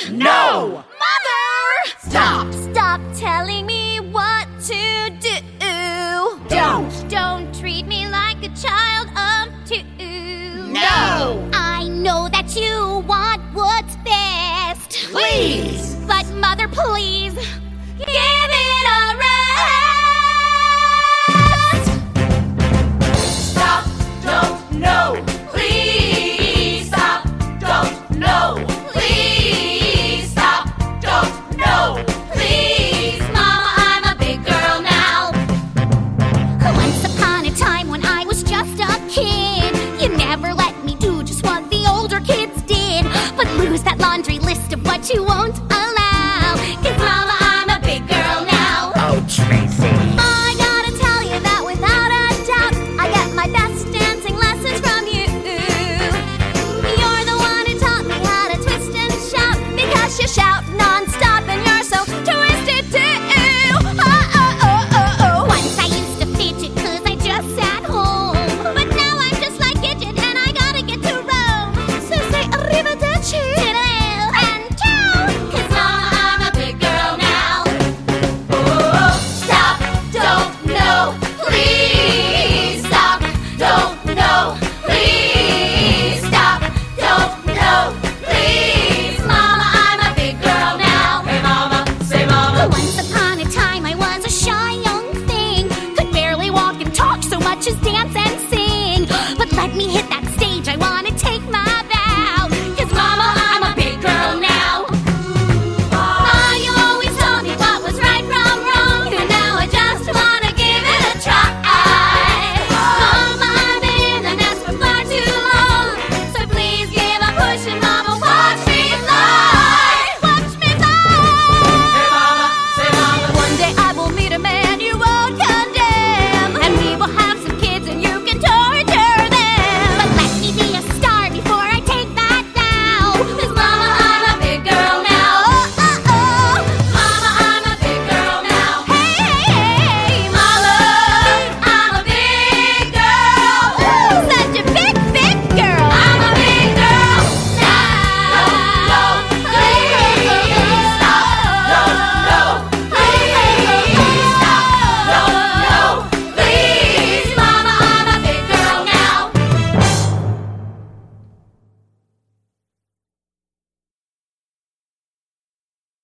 No! Mother! Stop! Stop telling me what to do. Don't treat me like a child of 2. No! I know that you want what's best. Please! But Mother, please, give it a rest. Stop! Don't! No! Please stop! Don't! No! Please stop! Don't! No! Please, Mama, I'm a big girl now. Once upon a time when I was just a kid, you never let me do just what the older kids did, but lose that laundry list of what you won't